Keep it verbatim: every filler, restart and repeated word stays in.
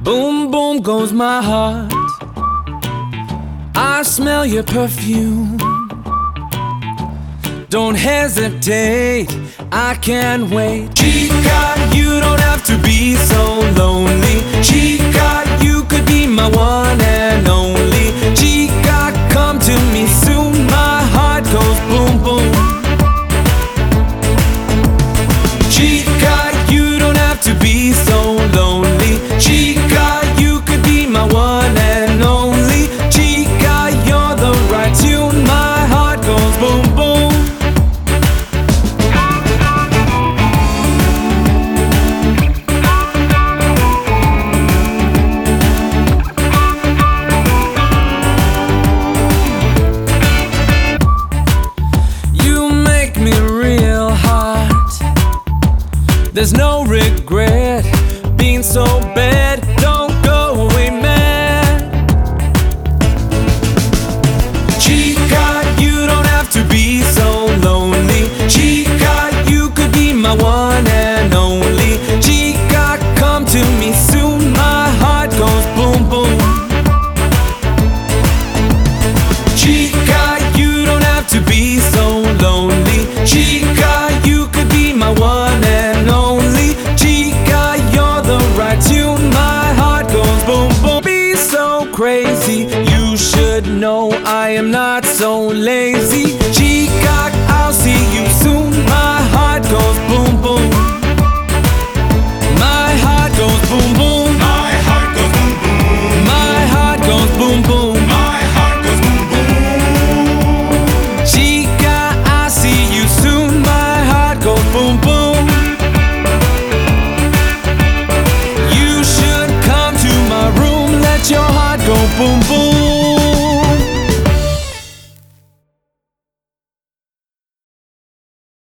Boom, boom goes my heart. I smell your perfume. Don't hesitate, I can't wait. Chica, you don't have to be so lonely. Chica, you could be my one and only. Chica, come to me soon. My heart goes boom, boom. Chica, you don't have to be so lonely. Chica, you could be my one and only. Chica, you're the right tune. My heart goes boom, boom. There's no regret being so bad. Don't go away, man. Chica, you don't have to be so lonely. Chica, you could be my one and only. Chica, come to me soon. My heart goes boom, boom. Chica, you don't have to be so lonely. Chica, you could be my one and only. Chica, you're the right tune. My heart goes boom, boom. Be so crazy, you should know I am not so lazy.